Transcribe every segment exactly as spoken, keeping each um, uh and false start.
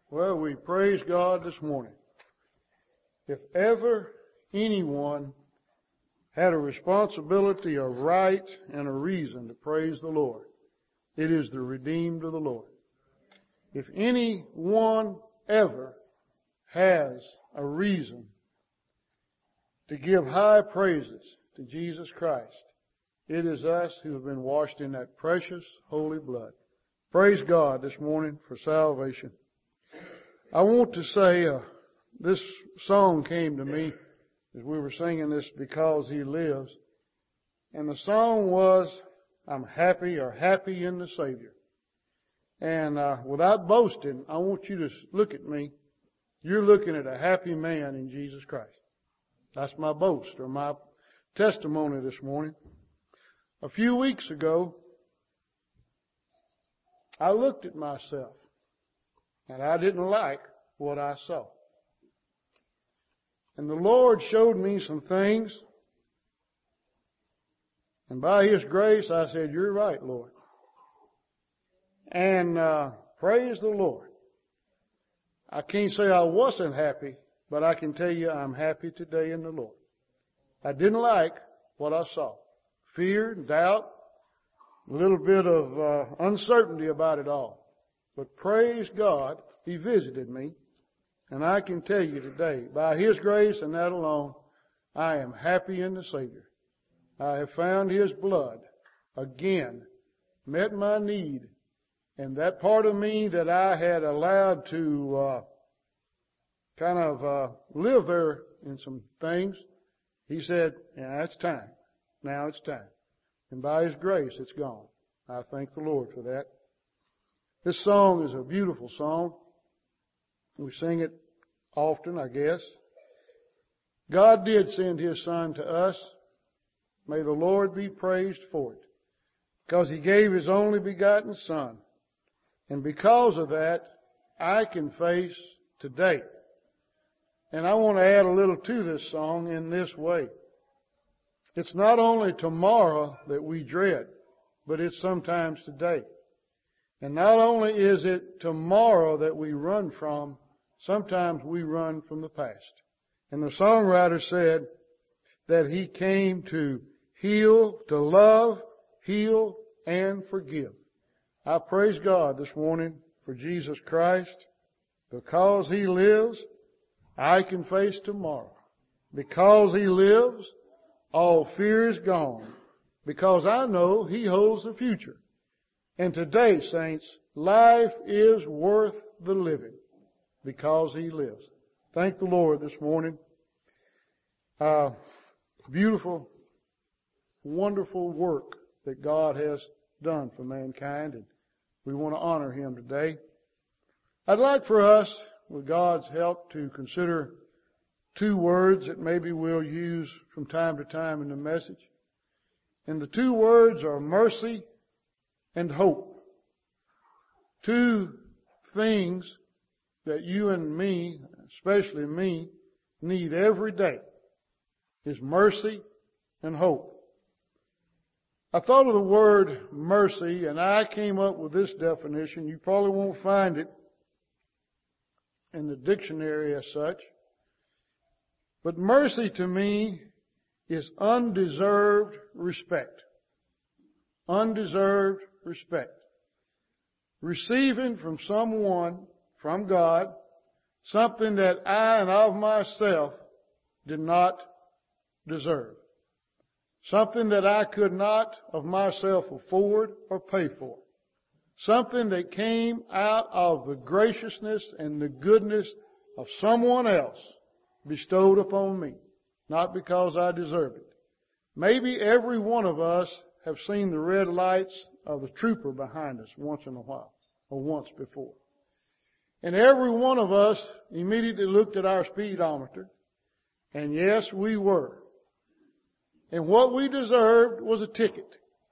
Well, we praise God this morning. If ever anyone had a responsibility, a right, and a reason to praise the Lord, it is the redeemed of the Lord. If anyone ever has a reason to give high praises to Jesus Christ, it is us who have been washed in that precious, holy blood. Praise God this morning for salvation. I want to say, uh, this song came to me as we were singing this, Because He Lives. And the song was, I'm happy or happy in the Savior. And uh, without boasting, I want you to look at me. You're looking at a happy man in Jesus Christ. That's my boast or my testimony this morning. A few weeks ago, I looked at myself. And I didn't like what I saw. And the Lord showed me some things. And by His grace, I said, you're right, Lord. And uh, praise the Lord. I can't say I wasn't happy, but I can tell you I'm happy today in the Lord. I didn't like what I saw. Fear, doubt, a little bit of uh, uncertainty about it all. But praise God, He visited me. And I can tell you today, by His grace and that alone, I am happy in the Savior. I have found His blood again, met my need. And that part of me that I had allowed to uh, kind of uh, live there in some things, He said, yeah, it's time. Now it's time. And by His grace, it's gone. I thank the Lord for that. This song is a beautiful song. We sing it often, I guess. God did send His Son to us. May the Lord be praised for it. Because He gave His only begotten Son. And because of that, I can face today. And I want to add a little to this song in this way. It's not only tomorrow that we dread, but it's sometimes today. And not only is it tomorrow that we run from, sometimes we run from the past. And the songwriter said that He came to heal, to love, heal, and forgive. I praise God this morning for Jesus Christ. Because He lives, I can face tomorrow. Because He lives, all fear is gone. Because I know He holds the future. And today, saints, life is worth the living because He lives. Thank the Lord this morning. Uh, beautiful, wonderful work that God has done for mankind, and we want to honor Him today. I'd like for us, with God's help, to consider two words that maybe we'll use from time to time in the message. And the two words are mercy and hope. Two things that you and me, especially me, need every day is mercy and hope. I thought of the word mercy, and I came up with this definition. You probably won't find it in the dictionary as such. But mercy to me is undeserved respect. Undeserved respect. Receiving from someone, from God, something that I and of myself did not deserve. Something that I could not of myself afford or pay for. Something that came out of the graciousness and the goodness of someone else bestowed upon me. Not because I deserved it. Maybe every one of us have seen the red lights of the trooper behind us once in a while, or once before. And every one of us immediately looked at our speedometer, and yes, we were. And what we deserved was a ticket.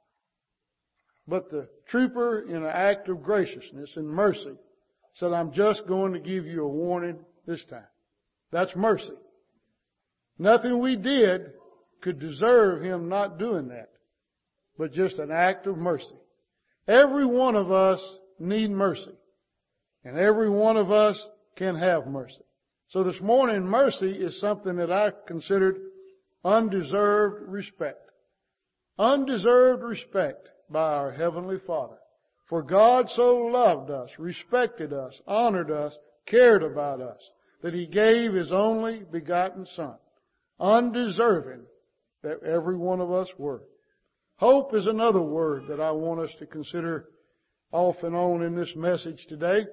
But the trooper, in an act of graciousness and mercy, said, I'm just going to give you a warning this time. That's mercy. Nothing we did could deserve Him not doing that, but just an act of mercy. Every one of us need mercy. And every one of us can have mercy. So this morning, mercy is something that I considered undeserved respect. Undeserved respect by our Heavenly Father. For God so loved us, respected us, honored us, cared about us, that He gave His only begotten Son, undeserving that every one of us were. Hope is another word that I want us to consider off and on in this message today.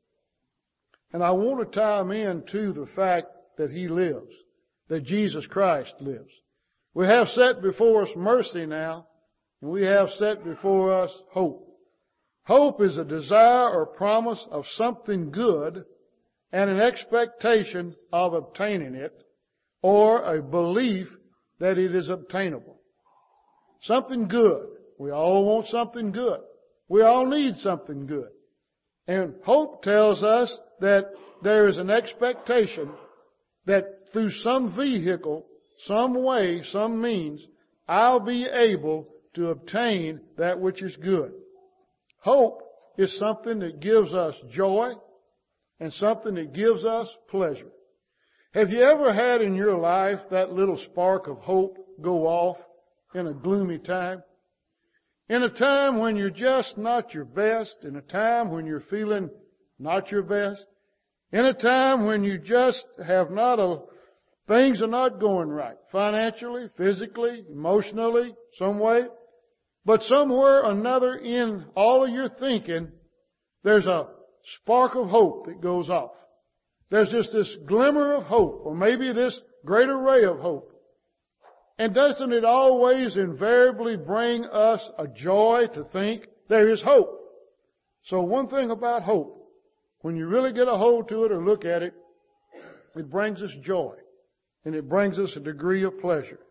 And I want to tie them in to the fact that He lives, that Jesus Christ lives. We have set before us mercy now, and we have set before us hope. Hope is a desire or promise of something good and an expectation of obtaining it, or a belief that it is obtainable. Something good. We all want something good. We all need something good. And hope tells us that there is an expectation that through some vehicle, some way, some means, I'll be able to obtain that which is good. Hope is something that gives us joy and something that gives us pleasure. Have you ever had in your life that little spark of hope go off in a gloomy time? In a time when you're just not your best, in a time when you're feeling not your best, in a time when you just have not a, things are not going right, financially, physically, emotionally, some way. But somewhere or another in all of your thinking, there's a spark of hope that goes off. There's just this glimmer of hope, or maybe this greater ray of hope. And doesn't it always invariably bring us a joy to think there is hope? So one thing about hope, when you really get a hold to it or look at it, it brings us joy. And it brings us a degree of pleasure.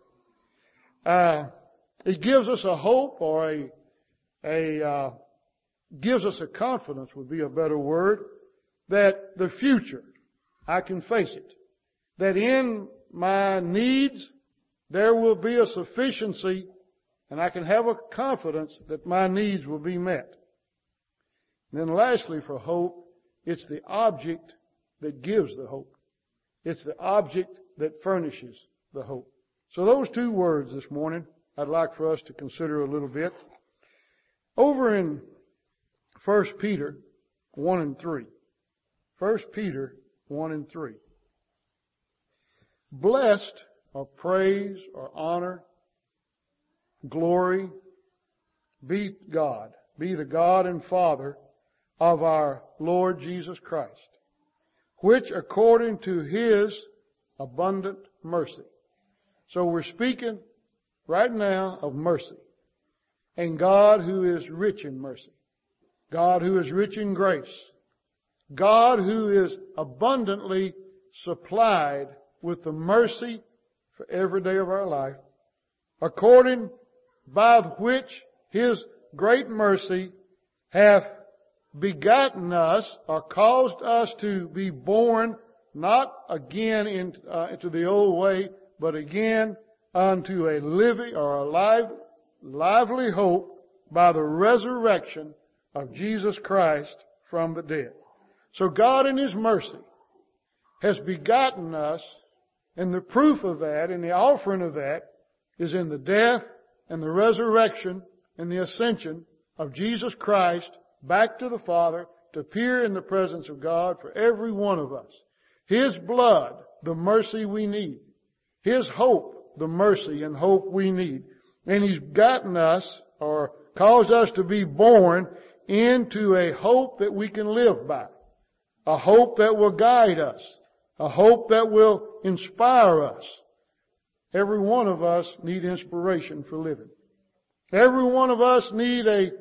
Uh, it gives us a hope, or a, a, uh, gives us a confidence would be a better word, that the future, I can face it. That in my needs, there will be a sufficiency, and I can have a confidence that my needs will be met. And then lastly, for hope, it's the object that gives the hope. It's the object that furnishes the hope. So those two words this morning, I'd like for us to consider a little bit. Over in First Peter one and three. First Peter one and three. Blessed or praise or honor, glory, be God, be the God and Father of our Lord Jesus Christ, which according to His abundant mercy. So we're speaking right now of mercy. And God who is rich in mercy. God who is rich in grace. God who is abundantly supplied with the mercy for every day of our life, according by which His great mercy hath begotten us, or caused us to be born, not again in, uh, into the old way, but again unto a living or a live, lively hope by the resurrection of Jesus Christ from the dead. So God in His mercy has begotten us, and the proof of that and the offering of that is in the death and the resurrection and the ascension of Jesus Christ back to the Father to appear in the presence of God for every one of us. His blood, the mercy we need. His hope, the mercy and hope we need. And He's gotten us, or caused us to be born into a hope that we can live by. A hope that will guide us. A hope that will inspire us. Every one of us need inspiration for living. Every one of us need a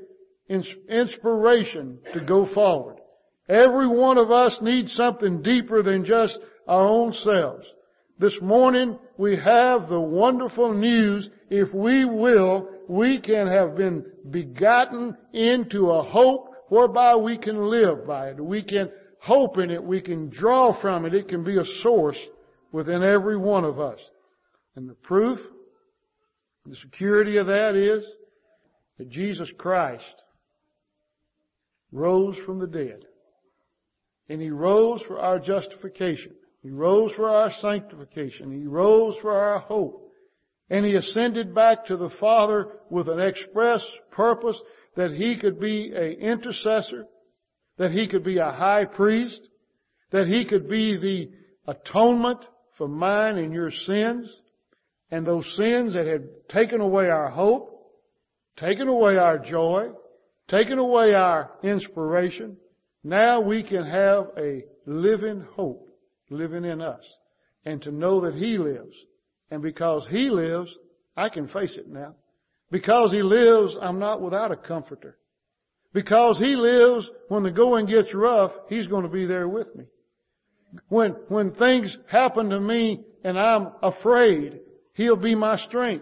inspiration to go forward. Every one of us needs something deeper than just our own selves. This morning we have the wonderful news, if we will, we can have been begotten into a hope whereby we can live by it. We can hope in it. We can draw from it. It can be a source within every one of us. And the proof, the security of that is that Jesus Christ rose from the dead. And He rose for our justification. He rose for our sanctification. He rose for our hope. And He ascended back to the Father with an express purpose that He could be an intercessor, that He could be a high priest, that He could be the atonement for mine and your sins, and those sins that had taken away our hope, taken away our joy, taken away our inspiration. Now we can have a living hope living in us, and to know that He lives. And because He lives, I can face it now. Because He lives, I'm not without a comforter. Because He lives, when the going gets rough, He's going to be there with me. When, when things happen to me and I'm afraid, He'll be my strength.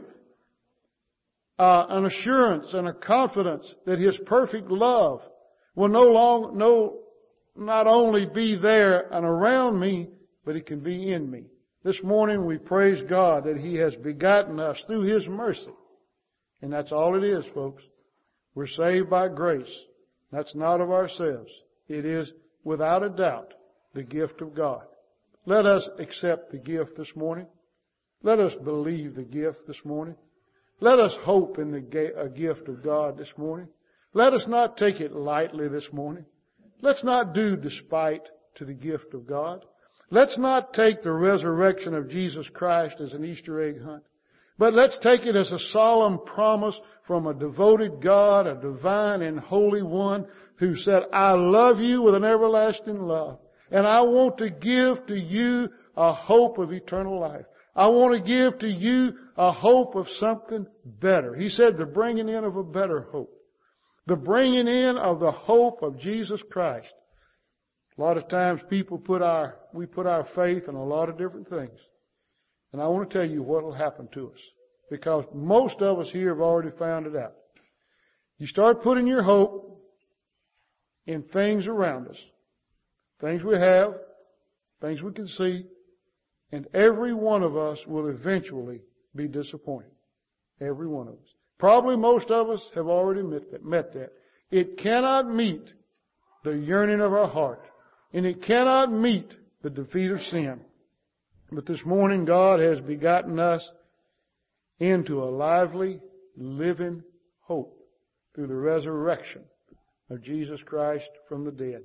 Uh, an assurance and a confidence that His perfect love will no long, no, not only be there and around me, but it can be in me. This morning we praise God that He has begotten us through His mercy. And that's all it is, folks. We're saved by grace. That's not of ourselves. It is, without a doubt, the gift of God. Let us accept the gift this morning. Let us believe the gift this morning. Let us hope in the gift of God this morning. Let us not take it lightly this morning. Let's not do despite to the gift of God. Let's not take the resurrection of Jesus Christ as an Easter egg hunt. But let's take it as a solemn promise from a devoted God, a divine and holy one who said, I love you with an everlasting love. And I want to give to you a hope of eternal life. I want to give to you a hope of something better. He said the bringing in of a better hope. The bringing in of the hope of Jesus Christ. A lot of times people put our, we put our faith in a lot of different things. And I want to tell you what will happen to us. Because most of us here have already found it out. You start putting your hope in things around us. Things we have, things we can see, and every one of us will eventually be disappointed. Every one of us. Probably most of us have already met that. Met that. It cannot meet the yearning of our heart, and it cannot meet the defeat of sin. But this morning God has begotten us into a lively, living hope through the resurrection of Jesus Christ from the dead.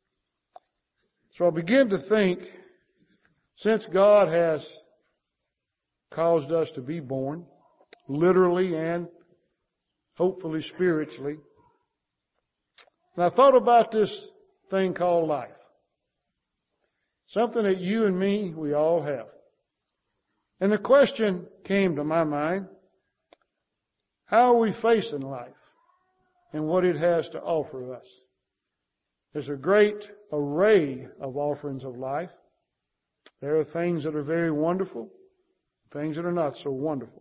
So I begin to think, since God has caused us to be born, literally and hopefully spiritually, and I thought about this thing called life. Something that you and me, we all have. And the question came to my mind, how are we facing life and what it has to offer us? There's a great array of offerings of life. There are things that are very wonderful, things that are not so wonderful.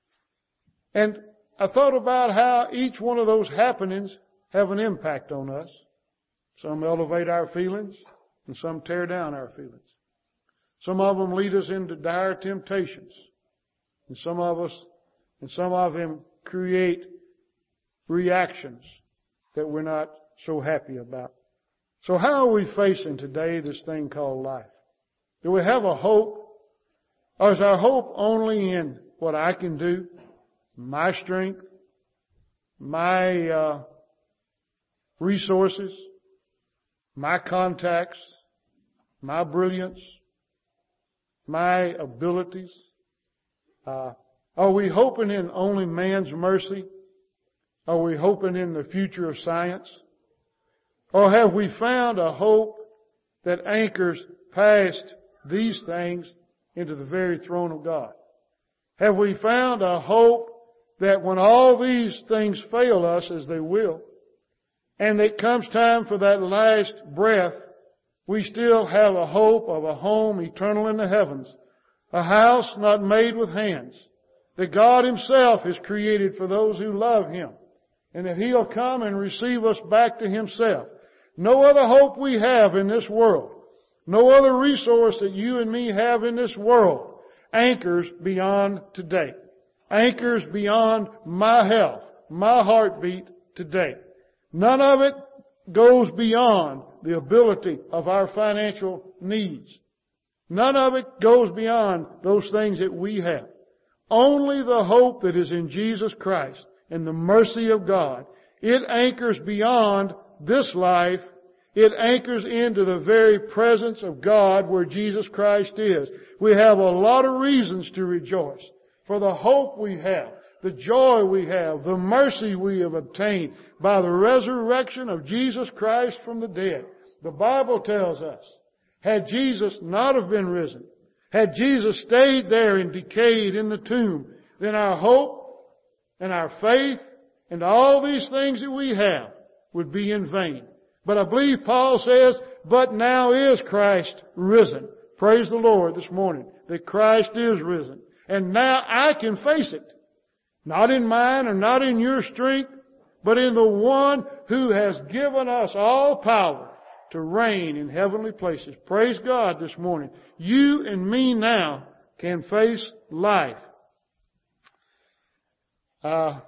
And I thought about how each one of those happenings have an impact on us. Some elevate our feelings and some tear down our feelings. Some of them lead us into dire temptations. And some of us, and some of them create reactions that we're not so happy about. So how are we facing today this thing called life? Do we have a hope? Or is our hope only in what I can do? My strength? My uh, resources? My contacts? My brilliance? My abilities? Uh, are we hoping in only man's mercy? Are we hoping in the future of science? Or have we found a hope that anchors past these things into the very throne of God? Have we found a hope that when all these things fail us, as they will, and it comes time for that last breath, we still have a hope of a home eternal in the heavens, a house not made with hands, that God Himself has created for those who love Him, and that He'll come and receive us back to Himself. No other hope we have in this world, no other resource that you and me have in this world anchors beyond today. Anchors beyond my health, my heartbeat today. None of it goes beyond the ability of our financial needs. None of it goes beyond those things that we have. Only the hope that is in Jesus Christ and the mercy of God. It anchors beyond this life. It anchors into the very presence of God where Jesus Christ is. We have a lot of reasons to rejoice for the hope we have, the joy we have, the mercy we have obtained by the resurrection of Jesus Christ from the dead. The Bible tells us, had Jesus not have been risen, had Jesus stayed there and decayed in the tomb, then our hope and our faith and all these things that we have would be in vain. But I believe Paul says, but now is Christ risen. Praise the Lord this morning that Christ is risen. And now I can face it. Not in mine or not in your strength, but in the one who has given us all power to reign in heavenly places. Praise God this morning. You and me now can face life. Uh,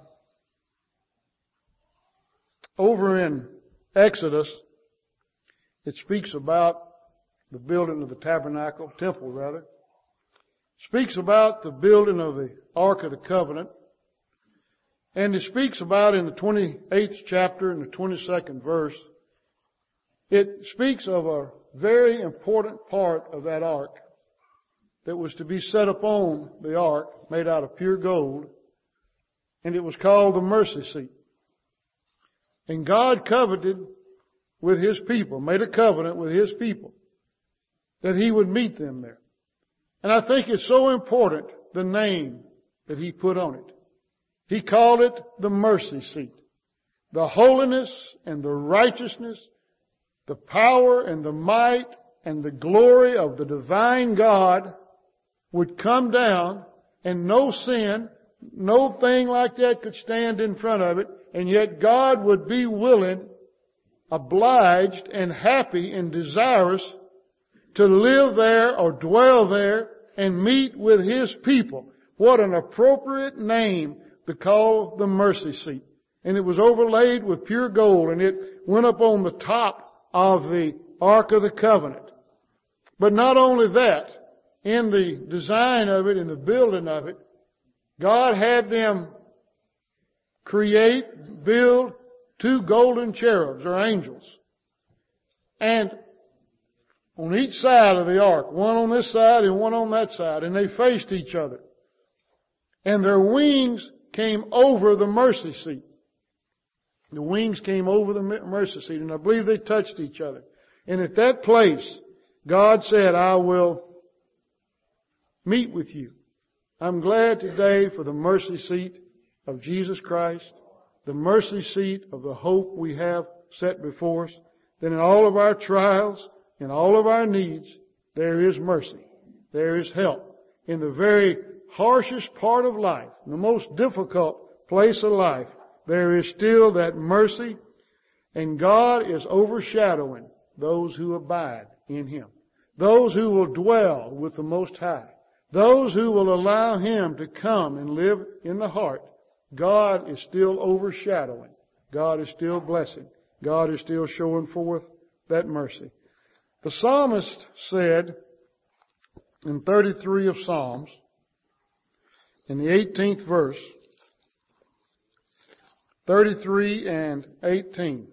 over in Exodus, it speaks about the building of the tabernacle, temple rather. Speaks about the building of the Ark of the Covenant. And it speaks about in the twenty-eighth chapter and the twenty-second verse, it speaks of a very important part of that ark that was to be set upon the ark, made out of pure gold, and it was called the mercy seat. And God covenanted with His people, made a covenant with His people, that He would meet them there. And I think it's so important, the name that He put on it. He called it the mercy seat. The holiness and the righteousness, the power and the might and the glory of the divine God would come down, and no sin, no thing like that could stand in front of it, and yet God would be willing, obliged and happy and desirous to live there or dwell there and meet with His people. What an appropriate name to call the mercy seat. And it was overlaid with pure gold, and it went up on the top of the Ark of the Covenant. But not only that, in the design of it, in the building of it, God had them create, build two golden cherubs or angels. And on each side of the ark, one on this side and one on that side, and they faced each other. And their wings came over the mercy seat. The wings came over the mercy seat, and I believe they touched each other. And at that place, God said, I will meet with you. I'm glad today for the mercy seat of Jesus Christ, the mercy seat of the hope we have set before us, that in all of our trials, in all of our needs, there is mercy. There is help. In the very harshest part of life, the most difficult place of life, there is still that mercy, and God is overshadowing those who abide in Him. Those who will dwell with the Most High. Those who will allow Him to come and live in the heart. God is still overshadowing. God is still blessing. God is still showing forth that mercy. The psalmist said in thirty-three of Psalms, in the eighteenth verse, thirty-three and eighteen,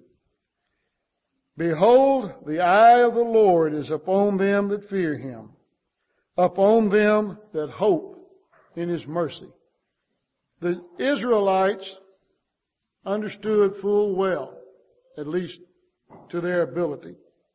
Behold, the eye of the Lord is upon them that fear Him, upon them that hope in His mercy. The Israelites understood full well, at least to their ability,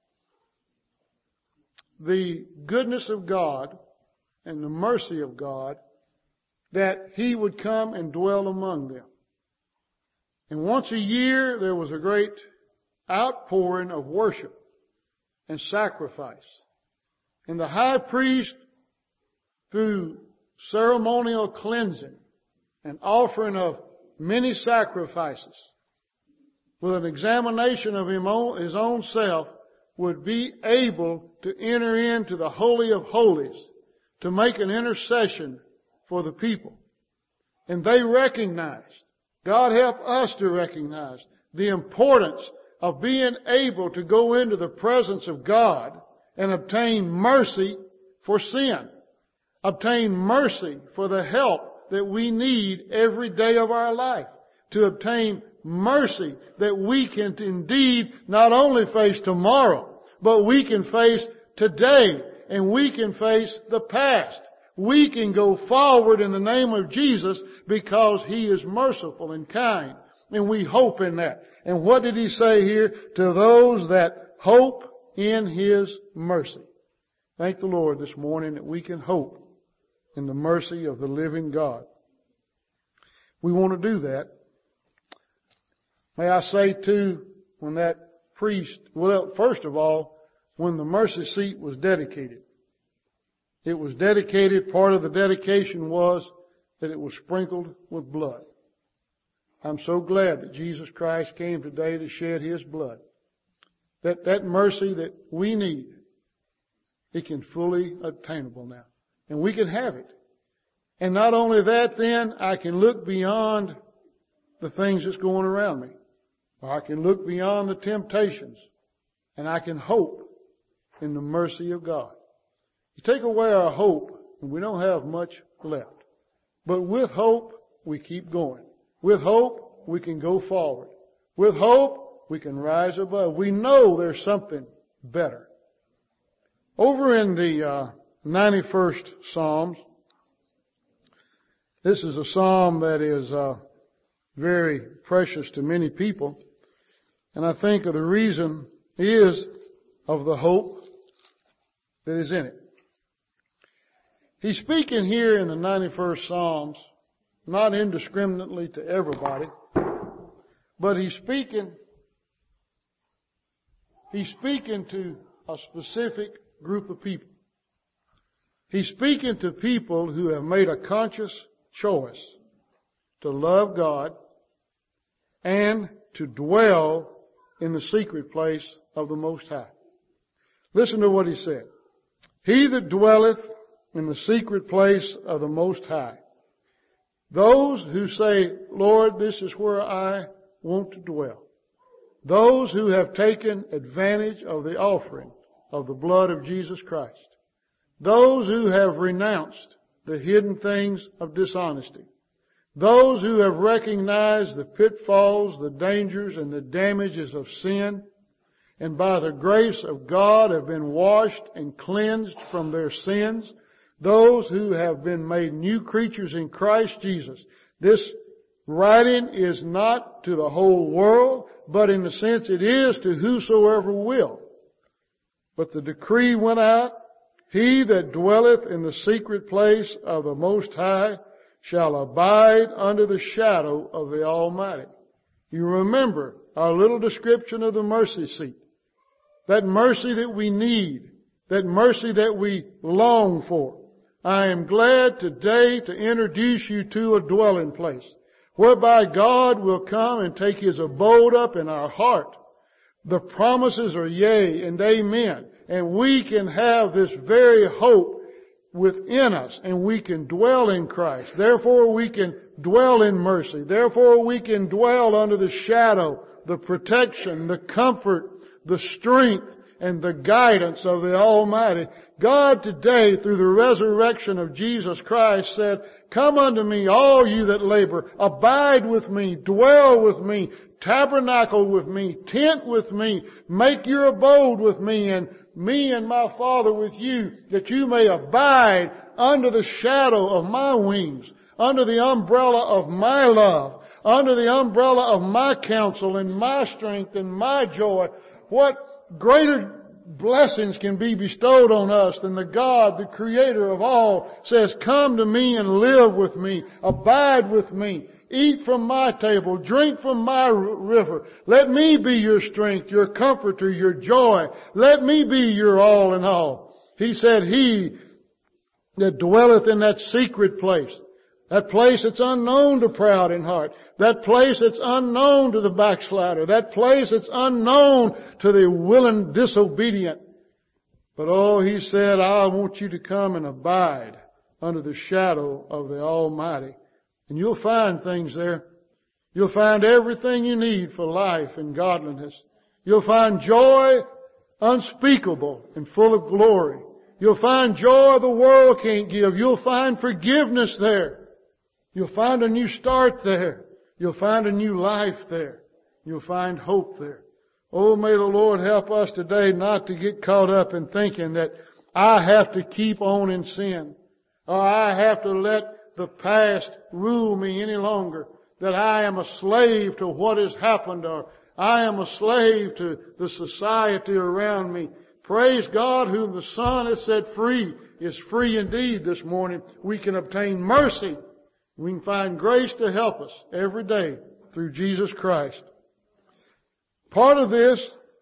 the goodness of God and the mercy of God, that He would come and dwell among them. And once a year there was a great outpouring of worship and sacrifice. And the high priest, through ceremonial cleansing and offering of many sacrifices, with an examination of his own self, would be able to enter into the Holy of Holies to make an intercession for the people. And they recognized, God help us to recognize, the importance of being able to go into the presence of God and obtain mercy for sin. Obtain mercy for the help that we need every day of our life. To obtain mercy that we can indeed not only face tomorrow, but we can face today, and we can face the past. We can go forward in the name of Jesus because He is merciful and kind, and we hope in that. And what did He say here? To those that hope in His mercy. Thank the Lord this morning that we can hope in the mercy of the living God. We want to do that. May I say too, when that priest, well, first of all, when the mercy seat was dedicated, it was dedicated, part of the dedication was that it was sprinkled with blood. I'm so glad that Jesus Christ came today to shed His blood. That, that mercy that we need, it can fully obtainable now. And we can have it. And not only that, then I can look beyond the things that's going around me. Or I can look beyond the temptations. And I can hope in the mercy of God. You take away our hope, and we don't have much left. But with hope, we keep going. With hope, we can go forward. With hope, we can rise above. We know there's something better. Over in the uh, ninety-first Psalms, this is a psalm that is uh, very precious to many people. And I think of the reason is of the hope that is in it. He's speaking here in the ninety-first Psalms, not indiscriminately to everybody, but he's speaking, he's speaking to a specific group of people. He's speaking to people who have made a conscious choice to love God and to dwell in the secret place of the Most High. Listen to what he said. He that dwelleth in the secret place of the Most High. Those who say, Lord, this is where I want to dwell. Those who have taken advantage of the offering of the blood of Jesus Christ. Those who have renounced the hidden things of dishonesty. Those who have recognized the pitfalls, the dangers, and the damages of sin, and by the grace of God have been washed and cleansed from their sins. Those who have been made new creatures in Christ Jesus. This writing is not to the whole world, but in a sense it is to whosoever will. But the decree went out, He that dwelleth in the secret place of the Most High shall abide under the shadow of the Almighty. You remember our little description of the mercy seat. That mercy that we need. That mercy that we long for. I am glad today to introduce you to a dwelling place whereby God will come and take His abode up in our heart. The promises are yea and amen. And we can have this very hope within us, and we can dwell in Christ. Therefore we can dwell in mercy. Therefore we can dwell under the shadow, the protection, the comfort, the strength, and the guidance of the Almighty. God today, through the resurrection of Jesus Christ, said, Come unto me, all you that labor, abide with me, dwell with me, tabernacle with me, tent with me, make your abode with me, and me and my Father with you, that you may abide under the shadow of my wings, under the umbrella of my love, under the umbrella of my counsel and my strength and my joy. What greater blessings can be bestowed on us than the God, the Creator of all, says, Come to me and live with me, abide with me. Eat from my table, drink from my river. Let me be your strength, your comforter, your joy. Let me be your all in all. He said, He that dwelleth in that secret place, that place that's unknown to proud in heart, that place that's unknown to the backslider, that place that's unknown to the willing disobedient. But oh, He said, I want you to come and abide under the shadow of the Almighty. And you'll find things there. You'll find everything you need for life and godliness. You'll find joy unspeakable and full of glory. You'll find joy the world can't give. You'll find forgiveness there. You'll find a new start there. You'll find a new life there. You'll find hope there. Oh, may the Lord help us today not to get caught up in thinking that I have to keep on in sin, or I have to let the past rule me any longer, that I am a slave to what has happened, or I am a slave to the society around me. Praise God, whom the Son has set free is free indeed this morning. We can obtain mercy. We can find grace to help us every day through Jesus Christ. Part of this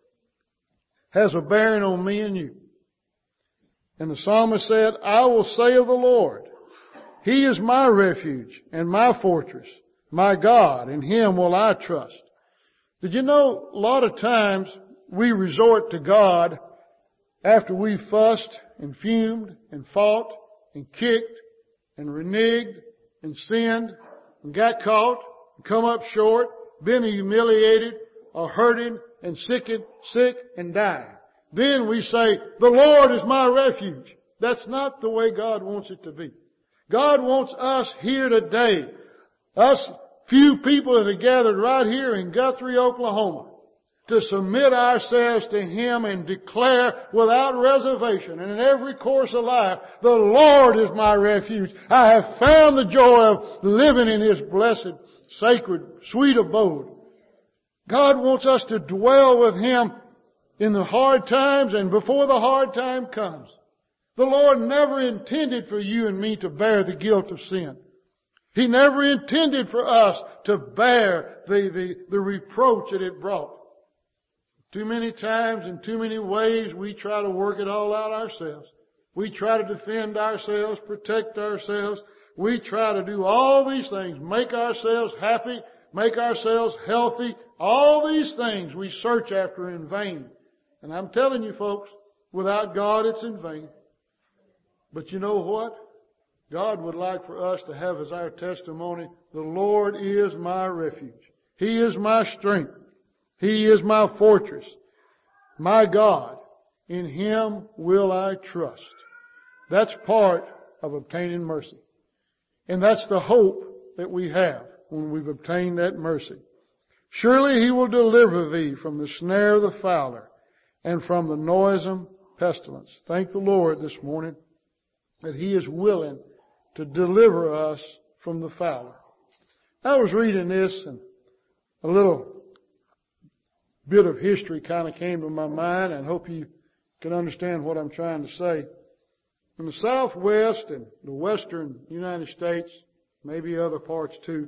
has a bearing on me and you. And the psalmist said, I will say of the Lord, He is my refuge and my fortress, my God, in Him will I trust. Did you know a lot of times we resort to God after we fussed and fumed and fought and kicked and reneged and sinned and got caught and come up short, been humiliated or hurting and sick and, sick and dying. Then we say, the Lord is my refuge. That's not the way God wants it to be. God wants us here today, us few people that are gathered right here in Guthrie, Oklahoma, to submit ourselves to Him and declare without reservation and in every course of life, the Lord is my refuge. I have found the joy of living in His blessed, sacred, sweet abode. God wants us to dwell with Him in the hard times and before the hard time comes. The Lord never intended for you and me to bear the guilt of sin. He never intended for us to bear the, the, the reproach that it brought. Too many times, in too many ways, we try to work it all out ourselves. We try to defend ourselves, protect ourselves. We try to do all these things, make ourselves happy, make ourselves healthy. All these things we search after in vain. And I'm telling you folks, without God it's in vain. But you know what? God would like for us to have as our testimony, the Lord is my refuge. He is my strength. He is my fortress. My God. In Him will I trust. That's part of obtaining mercy. And that's the hope that we have when we've obtained that mercy. Surely He will deliver thee from the snare of the fowler and from the noisome pestilence. Thank the Lord this morning that He is willing to deliver us from the fowler. I was reading this and a little bit of history kind of came to my mind, and I hope you can understand what I'm trying to say. In the Southwest and the Western United States, maybe other parts too,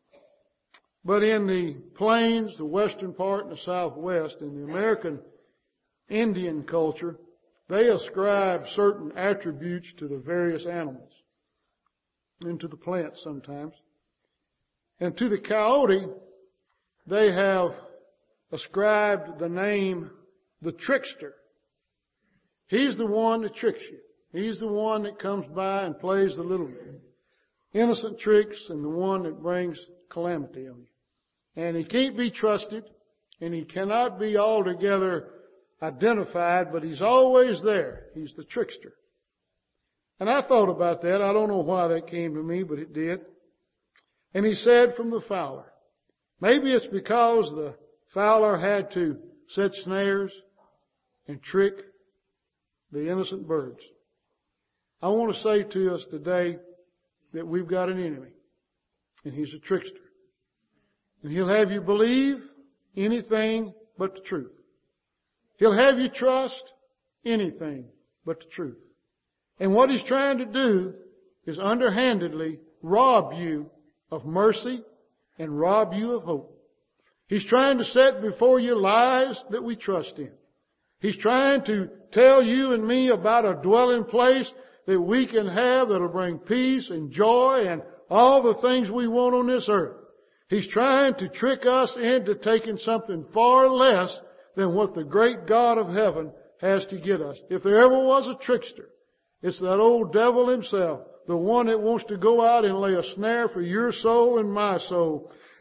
but in the plains, the western part and the Southwest, in the American Indian culture, they ascribe certain attributes to the various animals and to the plants sometimes. And to the coyote, they have ascribed the name the trickster. He's the one that tricks you. He's the one that comes by and plays the little innocent tricks and the one that brings calamity on you. And he can't be trusted and he cannot be altogether identified, but he's always there. He's the trickster. And I thought about that. I don't know why that came to me, but it did. And he said from the fowler. Maybe it's because the fowler had to set snares and trick the innocent birds. I want to say to us today that we've got an enemy, and he's a trickster. And he'll have you believe anything but the truth. He'll have you trust anything but the truth. And what he's trying to do is underhandedly rob you of mercy and rob you of hope. He's trying to set before you lies that we trust in. He's trying to tell you and me about a dwelling place that we can have that'll bring peace and joy and all the things we want on this earth. He's trying to trick us into taking something far less than what the great God of heaven has to get us. If there ever was a trickster, it's that old devil himself, the one that wants to go out and lay a snare for your soul and my soul.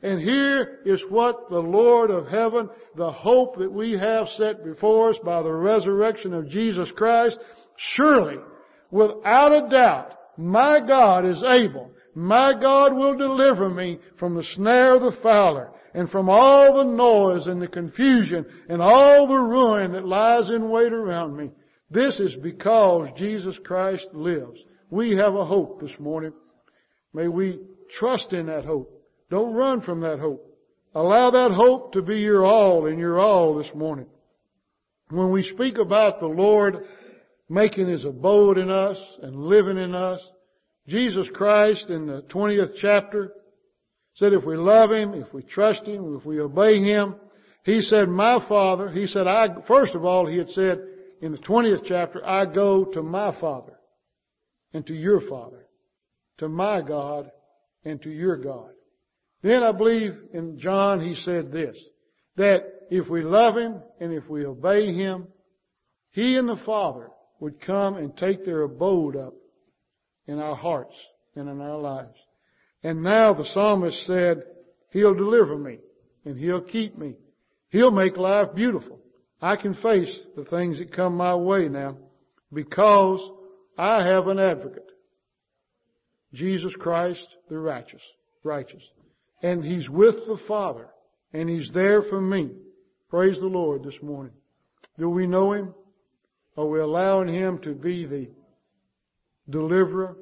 And here is what the Lord of heaven, the hope that we have set before us by the resurrection of Jesus Christ, surely, without a doubt, my God is able. My God will deliver me from the snare of the fowler and from all the noise and the confusion and all the ruin that lies in wait around me. This is because Jesus Christ lives. We have a hope this morning. May we trust in that hope. Don't run from that hope. Allow that hope to be your all and your all this morning. When we speak about the Lord making His abode in us and living in us, Jesus Christ in the twentieth chapter said if we love Him, if we trust Him, if we obey Him, He said, my Father, He said, I, first of all, He had said in the twentieth chapter, I go to my Father and to your Father, to my God and to your God. Then I believe in John He said this, that if we love Him and if we obey Him, He and the Father would come and take their abode up in our hearts and in our lives. And now the psalmist said, He'll deliver me and He'll keep me. He'll make life beautiful. I can face the things that come my way now because I have an advocate. Jesus Christ the righteous, righteous. And He's with the Father and He's there for me. Praise the Lord this morning. Do we know Him? Are we allowing Him to be the deliverer?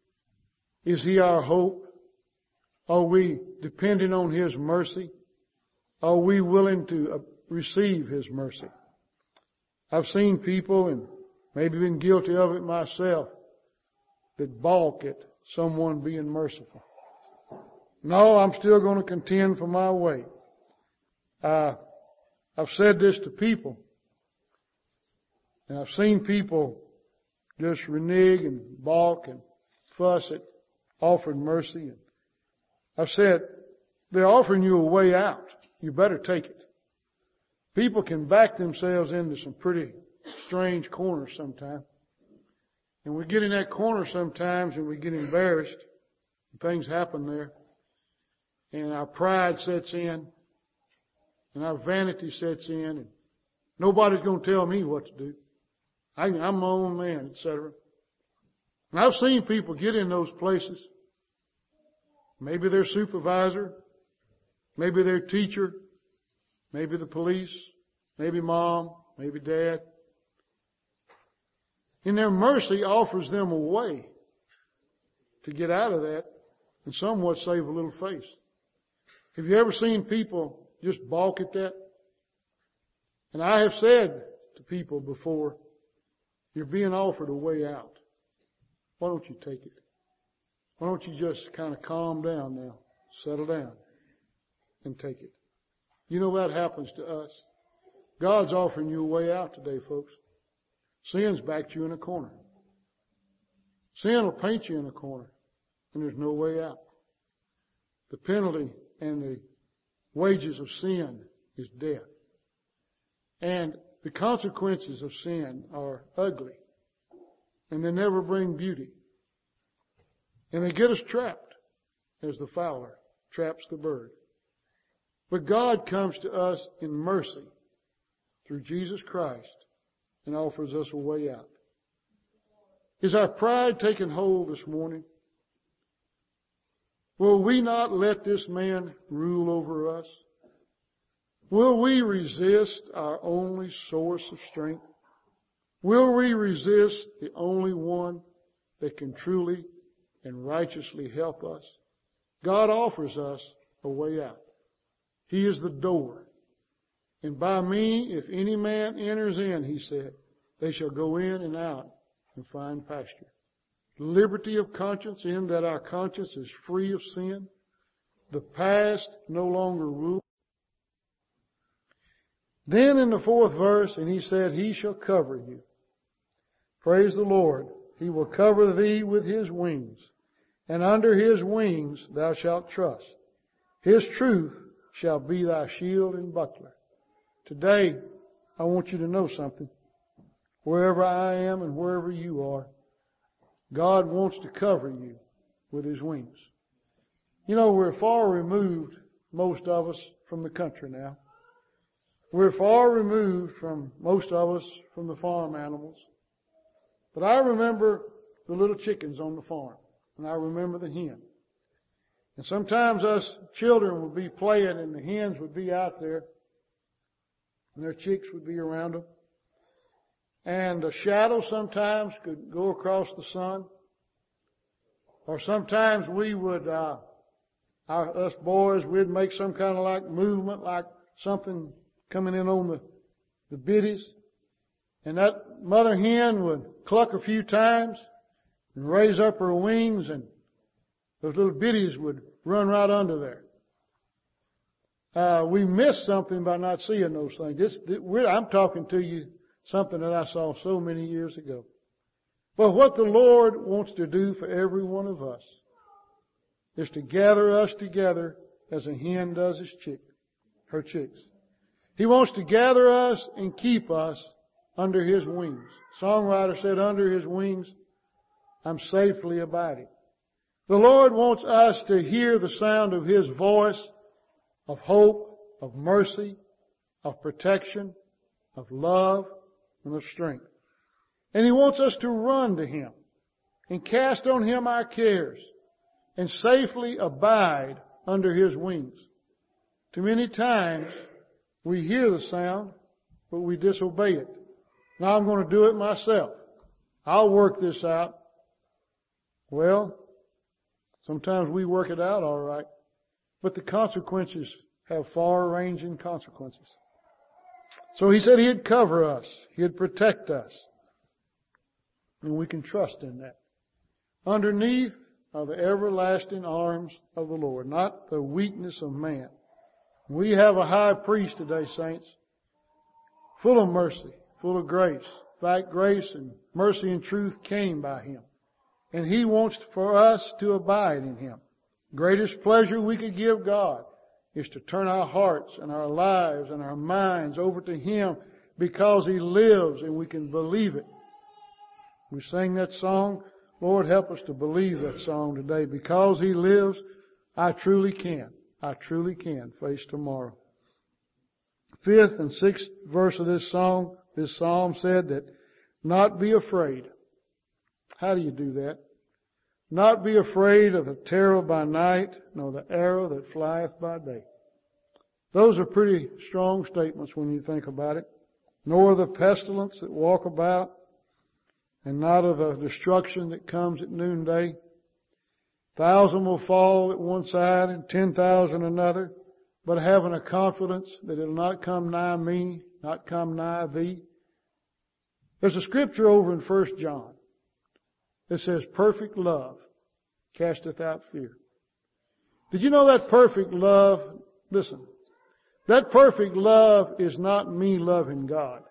Is He our hope? Are we depending on His mercy? Are we willing to receive His mercy? I've seen people, and maybe been guilty of it myself, that balk at someone being merciful. No, I'm still going to contend for my way. Uh, I've said this to people, and I've seen people just renege and balk and fuss at offering mercy. And I've said, they're offering you a way out. You better take it. People can back themselves into some pretty strange corners sometimes. And we get in that corner sometimes and we get embarrassed. And things happen there. And our pride sets in. And our vanity sets in. And nobody's going to tell me what to do. I, I'm my own man, et cetera. And I've seen people get in those places. Maybe their supervisor, maybe their teacher, maybe the police, maybe mom, maybe dad. And their mercy offers them a way to get out of that and somewhat save a little face. Have you ever seen people just balk at that? And I have said to people before, you're being offered a way out. Why don't you take it? Why don't you just kind of calm down now, settle down, and take it? You know that happens to us. God's offering you a way out today, folks. Sin's backed you in a corner. Sin will paint you in a corner, and there's no way out. The penalty and the wages of sin is death. And the consequences of sin are ugly, and they never bring beauty. And they get us trapped, as the fowler traps the bird. But God comes to us in mercy through Jesus Christ and offers us a way out. Is our pride taking hold this morning? Will we not let this man rule over us? Will we resist our only source of strength? Will we resist the only one that can truly and righteously help us? God offers us a way out. He is the door. And by me, if any man enters in, He said, they shall go in and out and find pasture. Liberty of conscience, in that our conscience is free of sin. The past no longer rules. Then in the fourth verse, and He said, He shall cover you. Praise the Lord. He will cover thee with His wings, and under His wings thou shalt trust. His truth shall be thy shield and buckler. Today, I want you to know something. Wherever I am and wherever you are, God wants to cover you with His wings. You know, we're far removed most of us from the country now. We're far removed from most of us from the farm animals. But I remember the little chickens on the farm, and I remember the hen. And sometimes us children would be playing and the hens would be out there and their chicks would be around them. And a shadow sometimes could go across the sun. Or sometimes we would, uh, our, us boys, we'd make some kind of like movement, like something coming in on the, the biddies. And that mother hen would cluck a few times and raise up her wings, and those little biddies would run right under there. Uh, we missed something by not seeing those things. This, this, we're, I'm talking to you something that I saw so many years ago. But what the Lord wants to do for every one of us is to gather us together as a hen does his chick, her chicks. He wants to gather us and keep us under His wings. The songwriter said, under His wings, I'm safely abiding. The Lord wants us to hear the sound of His voice of hope, of mercy, of protection, of love, and of strength. And He wants us to run to Him and cast on Him our cares and safely abide under His wings. Too many times we hear the sound, but we disobey it. Now I'm going to do it myself. I'll work this out. Well, sometimes we work it out all right, but the consequences have far-ranging consequences. So He said He'd cover us. He'd protect us. And we can trust in that. Underneath are the everlasting arms of the Lord, not the weakness of man. We have a high priest today, saints, full of mercy, full of grace. In fact, grace and mercy and truth came by Him. And He wants for us to abide in Him. Greatest pleasure we could give God is to turn our hearts and our lives and our minds over to Him because He lives and we can believe it. We sang that song. Lord, help us to believe that song today. Because He lives, I truly can. I truly can face tomorrow. Fifth and sixth verse of this song, this psalm said that, not be afraid. How do you do that? Not be afraid of the terror by night, nor the arrow that flieth by day. Those are pretty strong statements when you think about it. Nor the pestilence that walk about, and not of the destruction that comes at noonday. Thousand will fall at one side and ten thousand another, but having a confidence that it will not come nigh me, not come nigh thee. There's a scripture over in First John that says, perfect love casteth out fear. Did you know that perfect love, listen, that perfect love is not me loving God.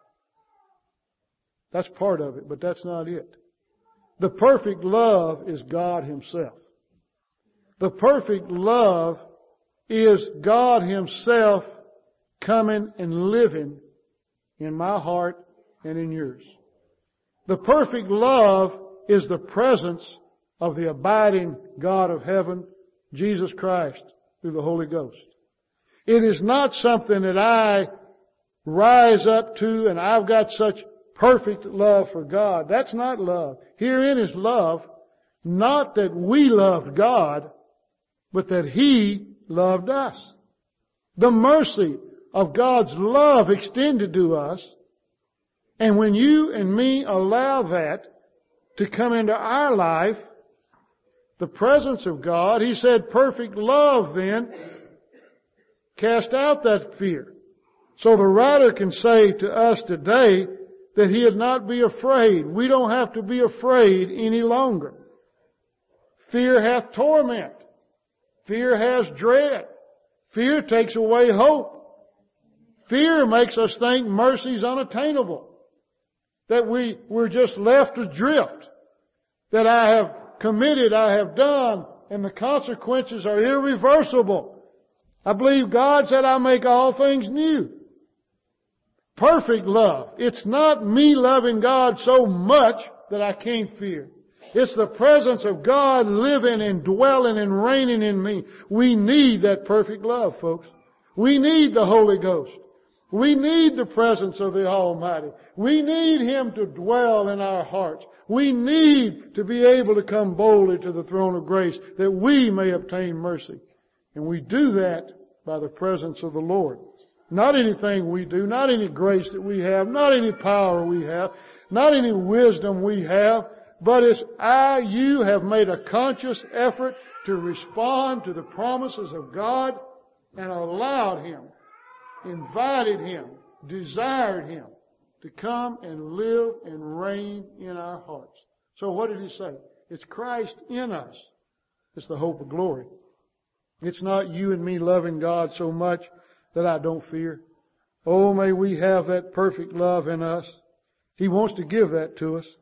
That's part of it, but that's not it. The perfect love is God Himself. The perfect love is God Himself coming and living in my heart and in yours. The perfect love is the presence of the abiding God of heaven, Jesus Christ, through the Holy Ghost. It is not something that I rise up to and I've got such perfect love for God. That's not love. Herein is love, not that we loved God, but that He loved us. The mercy of God's love extended to us. And when you and me allow that to come into our life, the presence of God, He said perfect love then cast out that fear. So the writer can say to us today that he had not be afraid. We don't have to be afraid any longer. Fear hath torment. Fear has dread. Fear takes away hope. Fear makes us think mercy's unattainable. That we, we're just left adrift. That I have committed, I have done, and the consequences are irreversible. I believe God said, I make all things new. Perfect love. It's not me loving God so much that I can't fear. It's the presence of God living and dwelling and reigning in me. We need that perfect love, folks. We need the Holy Ghost. We need the presence of the Almighty. We need Him to dwell in our hearts. We need to be able to come boldly to the throne of grace that we may obtain mercy. And we do that by the presence of the Lord. Not anything we do, not any grace that we have, not any power we have, not any wisdom we have, but it's I, you have made a conscious effort to respond to the promises of God and allowed Him, invited Him, desired Him to come and live and reign in our hearts. So what did He say? It's Christ in us. It's the hope of glory. It's not you and me loving God so much that I don't fear. Oh, may we have that perfect love in us. He wants to give that to us.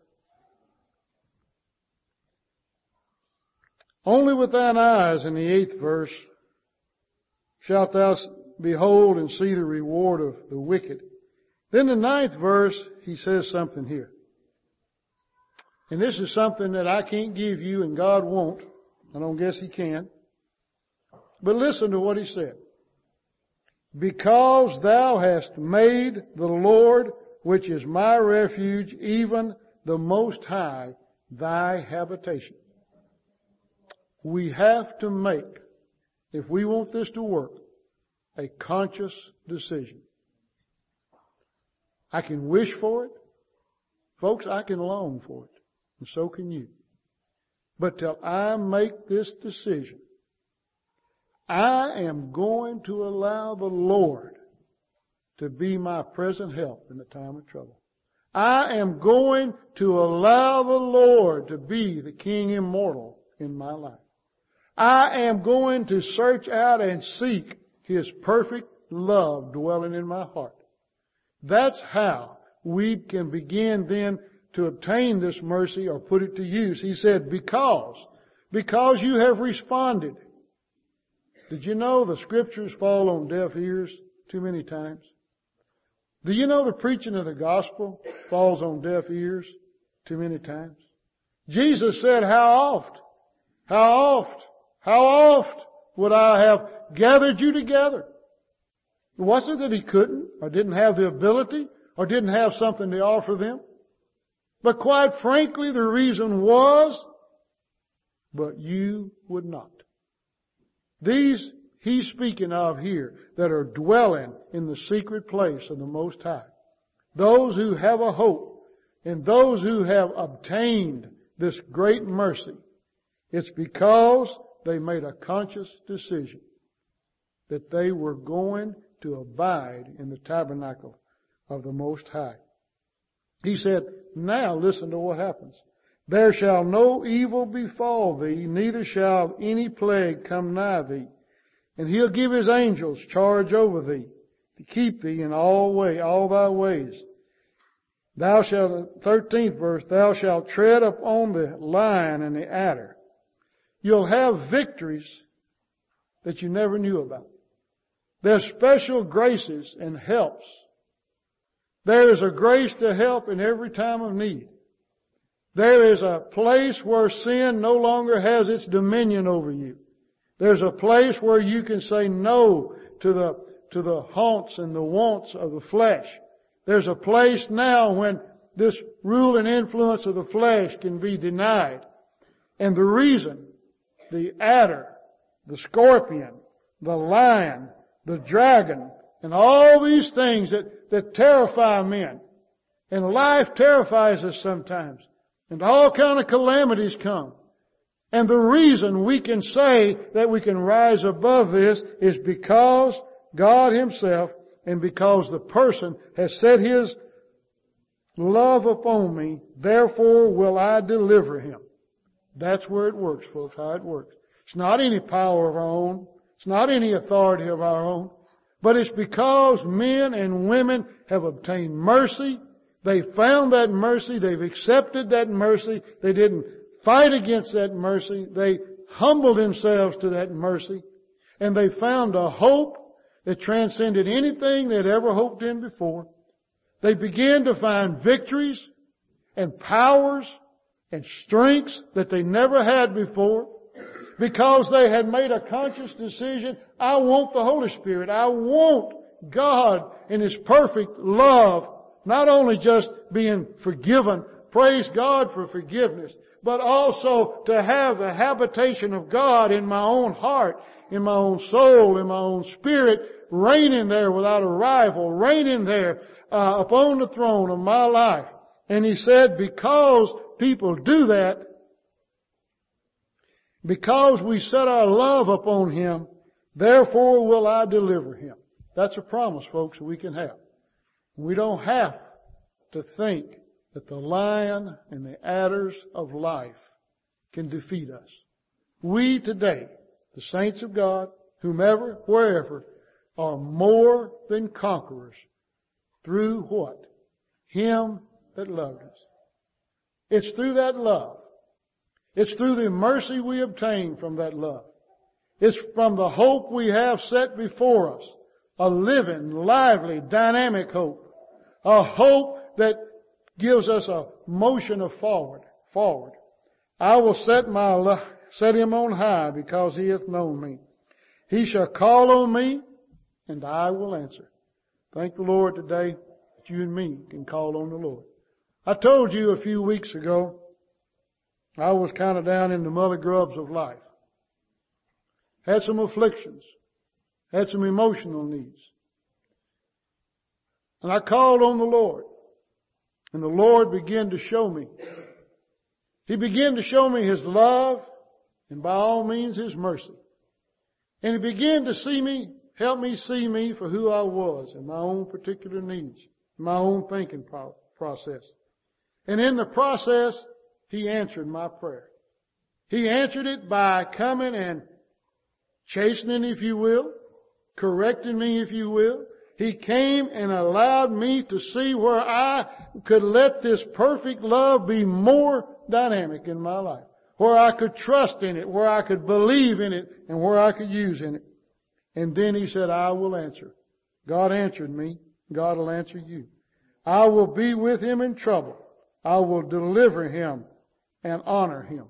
Only with thine eyes, in the eighth verse, shalt thou behold and see the reward of the wicked. Then the ninth verse, he says something here. And this is something that I can't give you and God won't. I don't guess He can. But listen to what he said. Because thou hast made the Lord, which is my refuge, even the Most High, thy habitation. We have to make, if we want this to work, a conscious decision. I can wish for it. Folks, I can long for it. And so can you. But till I make this decision, I am going to allow the Lord to be my present help in the time of trouble. I am going to allow the Lord to be the King immortal in my life. I am going to search out and seek His perfect love dwelling in my heart. That's how we can begin then to obtain this mercy or put it to use. He said, because, because you have responded. Did you know the Scriptures fall on deaf ears too many times? Do you know the preaching of the gospel falls on deaf ears too many times? Jesus said, how oft, how oft, how oft would I have gathered you together? It wasn't that He couldn't or didn't have the ability or didn't have something to offer them. But quite frankly, the reason was, but you would not. These He's speaking of here that are dwelling in the secret place of the Most High. Those who have a hope and those who have obtained this great mercy. It's because they made a conscious decision that they were going to abide in the tabernacle of the Most High. He said, now listen to what happens. There shall no evil befall thee, neither shall any plague come nigh thee. And He'll give His angels charge over thee, to keep thee in all way, all thy ways. Thou shalt, thirteenth verse, thou shalt tread upon the lion and the adder. You'll have victories that you never knew about. There's special graces and helps. There is a grace to help in every time of need. There is a place where sin no longer has its dominion over you. There's a place where you can say no to the, to the haunts and the wants of the flesh. There's a place now when this rule and influence of the flesh can be denied. And the reason, the adder, the scorpion, the lion, the dragon, and all these things that, that terrify men. And life terrifies us sometimes. And all kind of calamities come. And the reason we can say that we can rise above this is because God Himself and because the person has set His love upon me, therefore will I deliver him. That's where it works, folks, how it works. It's not any power of our own. It's not any authority of our own. But it's because men and women have obtained mercy. They found that mercy. They've accepted that mercy. They didn't fight against that mercy. They humbled themselves to that mercy. And they found a hope that transcended anything they'd ever hoped in before. They began to find victories and powers and strengths that they never had before, because they had made a conscious decision. I want the Holy Spirit. I want God in His perfect love, not only just being forgiven, praise God for forgiveness, but also to have the habitation of God in my own heart, in my own soul, in my own spirit, reigning there without a rival, reigning there uh, upon the throne of my life. And He said, because people do that, because we set our love upon Him, therefore will I deliver him. That's a promise, folks, we can have. We don't have to think that the lion and the adders of life can defeat us. We today, the saints of God, whomever, wherever, are more than conquerors through what? Him that loved us. It's through that love. It's through the mercy we obtain from that love. It's from the hope we have set before us. A living, lively, dynamic hope. A hope that gives us a motion of forward, forward. I will set my, set him on high because he hath known me. He shall call on me and I will answer. Thank the Lord today that you and me can call on the Lord. I told you a few weeks ago, I was kind of down in the mother grubs of life. Had some afflictions. Had some emotional needs. And I called on the Lord. And the Lord began to show me. He began to show me His love and by all means His mercy. And He began to see me, help me see me for who I was and my own particular needs, my own thinking process. And in the process, He answered my prayer. He answered it by coming and chastening, if you will, correcting me, if you will. He came and allowed me to see where I could let this perfect love be more dynamic in my life. Where I could trust in it, where I could believe in it, and where I could use in it. And then He said, I will answer. God answered me. God will answer you. I will be with him in trouble. I will deliver him and honor him.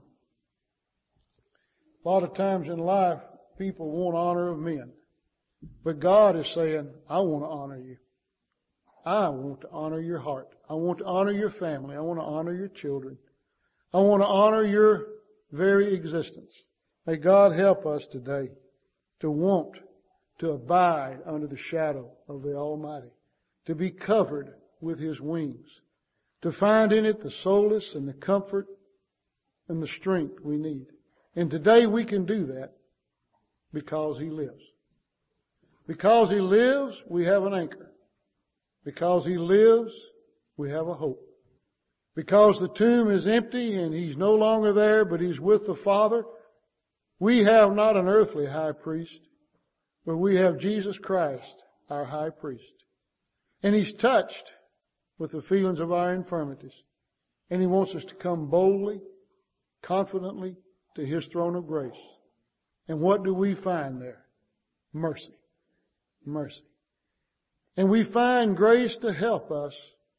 A lot of times in life, people want honor of men. But God is saying, I want to honor you. I want to honor your heart. I want to honor your family. I want to honor your children. I want to honor your very existence. May God help us today to want to abide under the shadow of the Almighty, to be covered with His wings, to find in it the solace and the comfort and the strength we need. And today we can do that because He lives. Because He lives, we have an anchor. Because He lives, we have a hope. Because the tomb is empty and He's no longer there, but He's with the Father, we have not an earthly high priest, but we have Jesus Christ, our high priest. And He's touched with the feelings of our infirmities. And He wants us to come boldly, confidently to His throne of grace. And what do we find there? Mercy. Mercy. And we find grace to help us.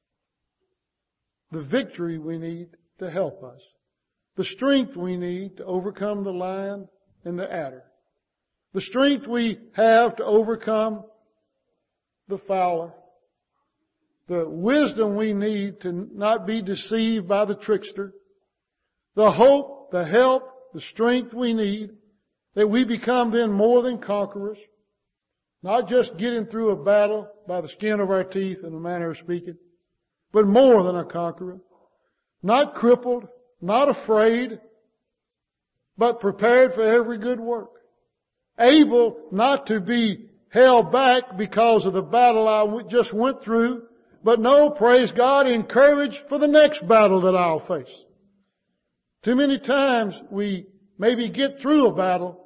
The victory we need to help us. The strength we need to overcome the lion and the adder. The strength we have to overcome the fowler. The wisdom we need to not be deceived by the trickster. The hope, the help, the strength we need that we become then more than conquerors. Not just getting through a battle by the skin of our teeth in a manner of speaking, but more than a conqueror. Not crippled, not afraid, but prepared for every good work. Able not to be held back because of the battle I just went through, but no, praise God, encouraged for the next battle that I'll face. Too many times we maybe get through a battle,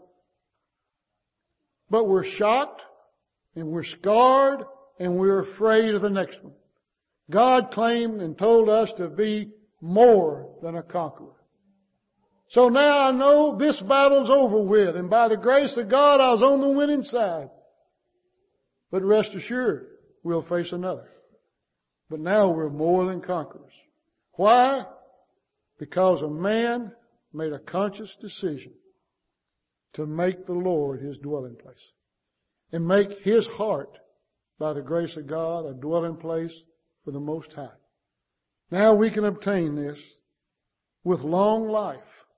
but we're shocked and we're scarred and we're afraid of the next one. God claimed and told us to be more than a conqueror. So now I know this battle's over with, and by the grace of God I was on the winning side. But rest assured, we'll face another. But now we're more than conquerors. Why? because a man made a conscious decision to make the Lord his dwelling place and make his heart, by the grace of God, a dwelling place for the Most High. Now we can obtain this with long life.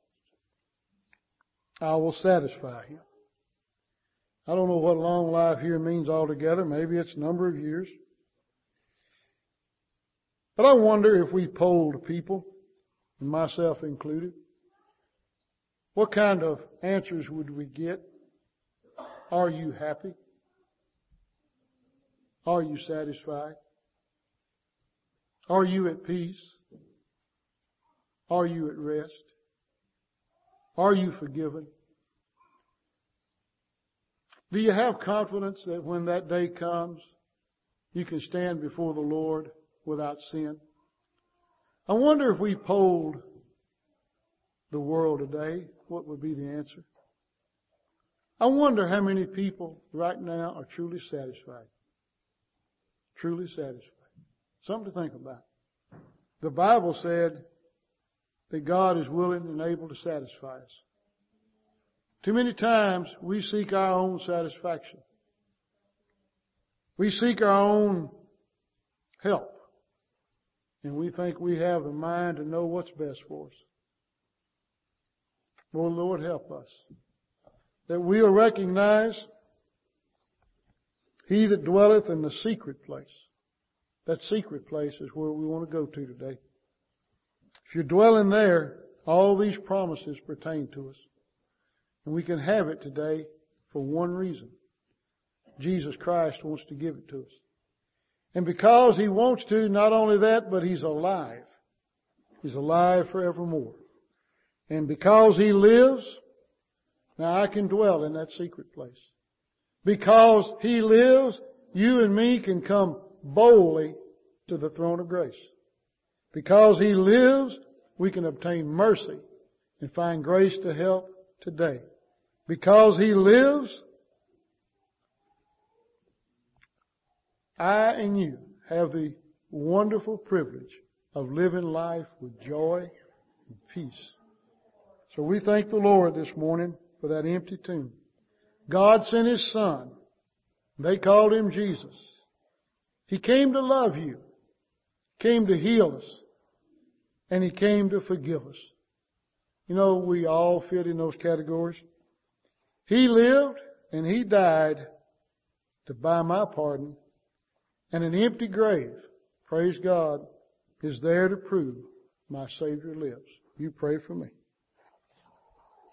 I will satisfy him. I don't know what long life here means altogether. Maybe it's a number of years. But I wonder if we polled people, and myself included, what kind of answers would we get? Are you happy? Are you satisfied? Are you at peace? Are you at rest? Are you forgiven? Do you have confidence that when that day comes, you can stand before the Lord without sin? I wonder if we polled the world today, what would be the answer? I wonder how many people right now are truly satisfied. Truly satisfied. Something to think about. The Bible said that God is willing and able to satisfy us. Too many times we seek our own satisfaction. We seek our own help. And we think we have the mind to know what's best for us. Oh, Lord, help us. That we'll recognize he that dwelleth in the secret place. That secret place is where we want to go to today. If you're dwelling there, all these promises pertain to us. And we can have it today for one reason. Jesus Christ wants to give it to us. And because He wants to, not only that, but He's alive. He's alive forevermore. And because He lives, now I can dwell in that secret place. Because He lives, you and me can come boldly to the throne of grace. Because He lives, we can obtain mercy and find grace to help today. Because He lives, I and you have the wonderful privilege of living life with joy and peace. So we thank the Lord this morning for that empty tomb. God sent His Son. They called Him Jesus. He came to love you, came to heal us, and He came to forgive us. You know, we all fit in those categories. He lived and He died to buy my pardon, and an empty grave, praise God, is there to prove my Savior lives. You pray for me.